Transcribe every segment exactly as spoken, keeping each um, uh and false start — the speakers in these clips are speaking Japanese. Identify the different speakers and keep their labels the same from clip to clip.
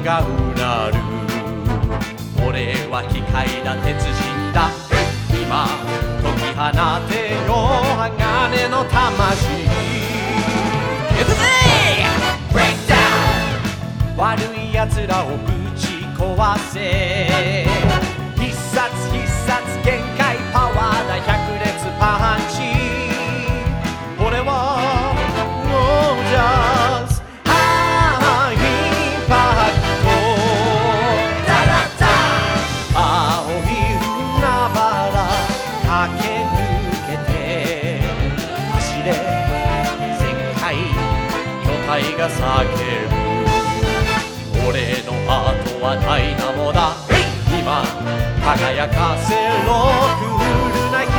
Speaker 1: がうなる。俺は機械だ鉄人だ。今解き放てよ鋼の魂。行くぜ Breakdown。 悪い奴らをぶち壊せ。必殺必殺限界パワーだ。百列パンチ。俺はゴージャスハイインパクト。タラッタ青い海原駆け抜けて走れ全開巨体が叫ぶ。俺のハートはダイナモだ。今輝かせろクールな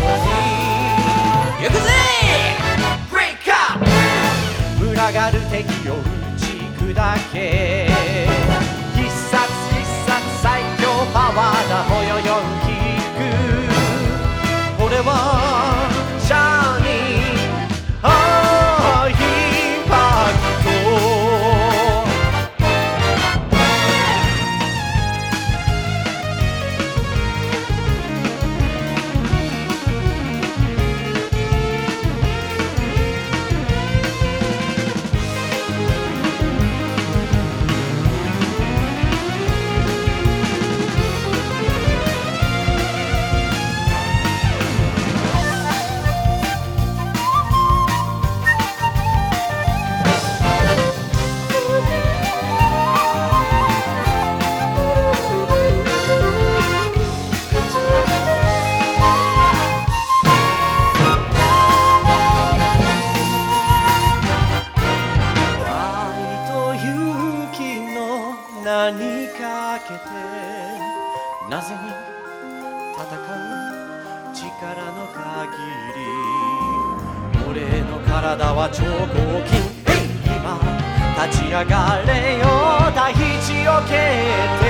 Speaker 1: 瞳。行くぜ Break up。 群がる敵を打ち砕け。必殺必殺最強パワーだ。ほよよんキック。俺はシャーニーハイインパクト。名にかけてなぜに戦う力の限り。俺の体は超合金。今立ち上がれよ大地を蹴って。